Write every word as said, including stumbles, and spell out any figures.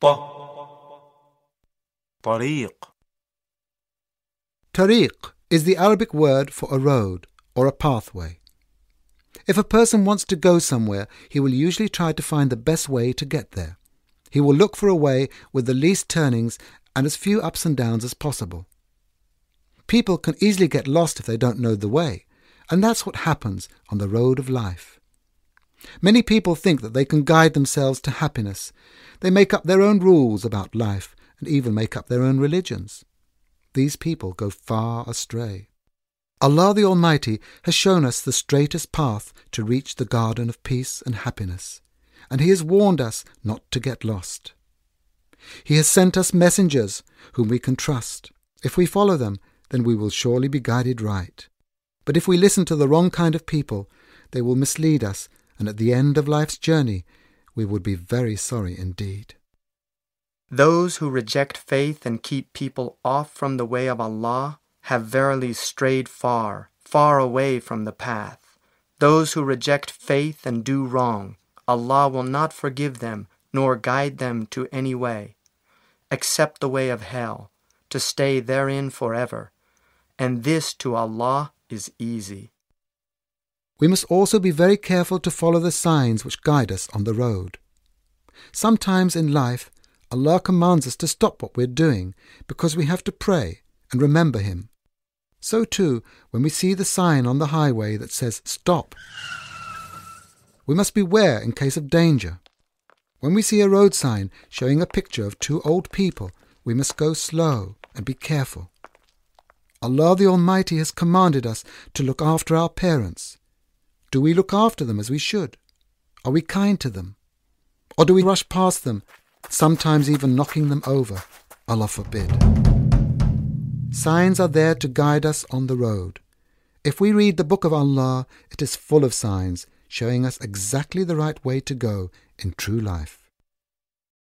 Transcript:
طريق. Tariq is the Arabic word for a road or a pathway. If a person wants to go somewhere, he will usually try to find the best way to get there. He will look for a way with the least turnings and as few ups and downs as possible. People can easily get lost if they don't know the way, and that's what happens on the road of life. Many people think that they can guide themselves to happiness. They make up their own rules about life and even make up their own religions. These people go far astray. Allah the Almighty has shown us the straightest path to reach the garden of peace and happiness, and He has warned us not to get lost. He has sent us messengers whom we can trust. If we follow them, then we will surely be guided right. But if we listen to the wrong kind of people, they will mislead us, and at the end of life's journey, we would be very sorry indeed. Those who reject faith and keep people off from the way of Allah have verily strayed far, far away from the path. Those who reject faith and do wrong, Allah will not forgive them nor guide them to any way, except the way of hell, to stay therein forever. And this to Allah is easy. We must also be very careful to follow the signs which guide us on the road. Sometimes in life, Allah commands us to stop what we're doing because we have to pray and remember Him. So too, when we see the sign on the highway that says stop, we must beware in case of danger. When we see a road sign showing a picture of two old people, we must go slow and be careful. Allah the Almighty has commanded us to look after our parents. Do we look after them as we should? Are we kind to them? Or do we rush past them, sometimes even knocking them over? Allah forbid. Signs are there to guide us on the road. If we read the Book of Allah, it is full of signs showing us exactly the right way to go in true life.